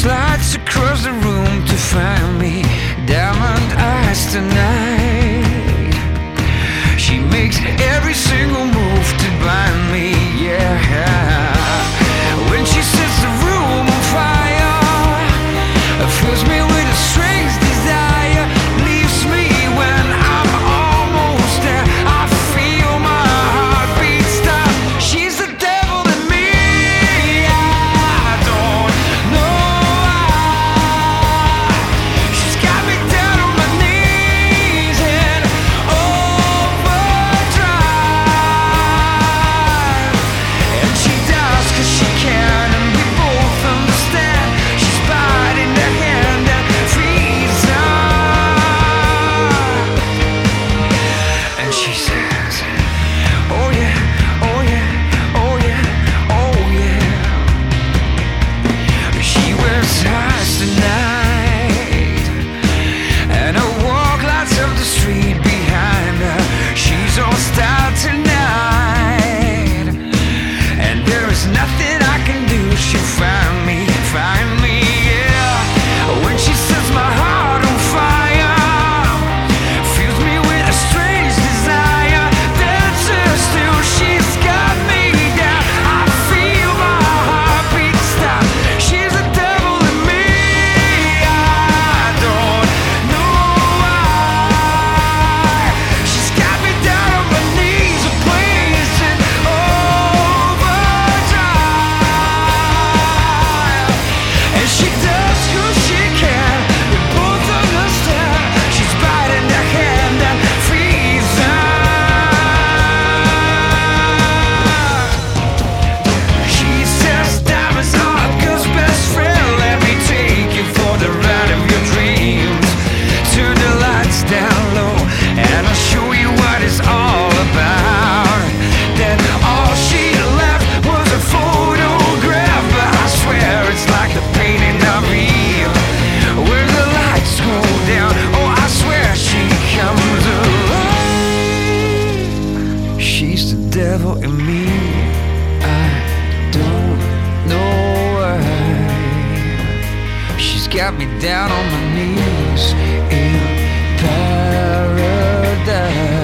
slides across the room to find me, diamond eyes tonight. She makes every single move to bind me, yeah. When she sets the room on fire, fills me with a strange desire, leaves me when I'm almost there. I feel my heartbeat stop. She's the devil in me. I don't know why. She's got me down on my knees in overdrive. And she does 'cause she can, and we both understand. She's biting the hand that frees us. And she says, oh yeah, oh yeah, oh yeah, oh yeah. She wears eyes tonight, and her walk lights up the street behind her. She's on style tonight, and there is nothing I can do. She'll find me, yeah. When she sets my heart on fire, fills me with a strange desire, dances till she's got me down. I feel my heartbeat stop. She's the devil in me. I don't know why. She's got me down on my knees, a place in overdrive. And she does 'cause she can. We both understand. She's biting the hand that frees us. She says diamonds are a girl's best friend. Let me take you for the ride of your dreams. Turn the lights down low, and I'll show you what it's all about. Then all she left was a photograph, but I swear it's like the painting not real. When the lights go down, oh, I swear she comes alive. She's the devil in me. I don't know why. She's got me down on my knees in paradise.